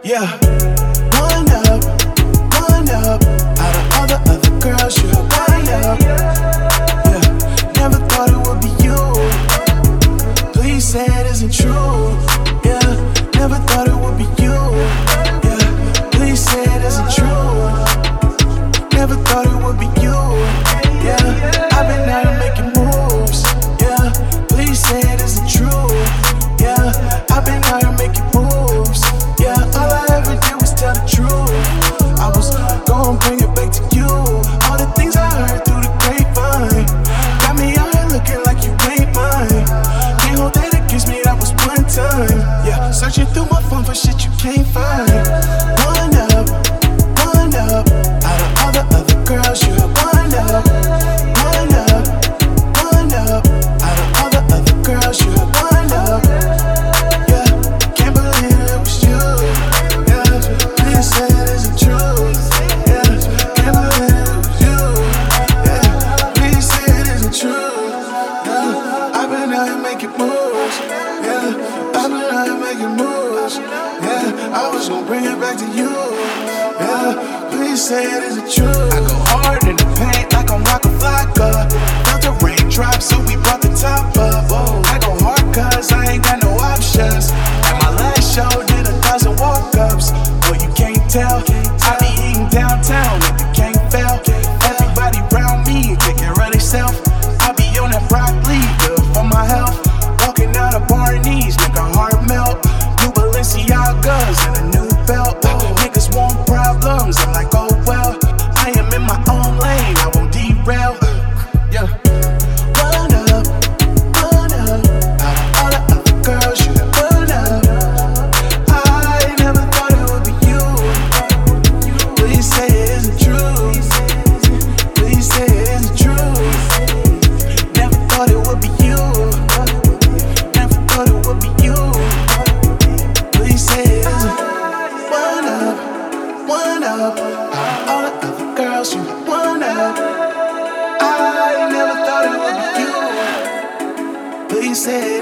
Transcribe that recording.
Yeah, one up, one up. Out of all the other girls, you're one up. Yeah, never thought it would be you. Please say it isn't true. Yeah, never thought it would be you. Yeah, please say it isn't true. Never thought it would be you. Yeah, I've been out here making moves. Yeah, please say it isn't true. Yeah, I've been out here making moves. Yeah, all I ever did was tell the truth. I was gonna bring it back to you. All the things I heard through the grapevine got me out here looking like you ain't mine. Can't hold that against me, that was one time. Yeah, searching through my phone for shit you can't find. One up, one up. Out of all the other girls, you're one up. One up, one up. Out of all the other girls, you're one up. Yeah, can't believe it was you. Yeah, please say it isn't true. Yeah, can't believe it was you. Yeah, please say it isn't true. Yeah, I've been out here making moves. Yeah, I've been out here making moves. Yeah, I was gonna bring it back to you. Yeah, please say it isn't true. I go hard in the paint like I'm Waka Flocka. Felt the raindrops, so we brought the top up. I go hard cause I ain't got no options. At my last show, did 1,000 walk-ups. Boy, you can't tell, I be eating downtown if you can't fail. Everybody round me take care of themself. I be on that broccoli, good for my health. Walking out of Barney's, make a heart melt. New Balenciagas and a new belt. Niggas want problems, I'm like, oh well. I am in my own lane, I won't derail. Yeah. One up, one up. Out of all the other girls, you one up. I never thought it would be you. Please say it isn't true. Please say it isn't true. Never thought it would be you. Never thought it would be you. Please say it isn't. One up, one up. Out of all the other girls, you one up. I never thought it would be you. Please say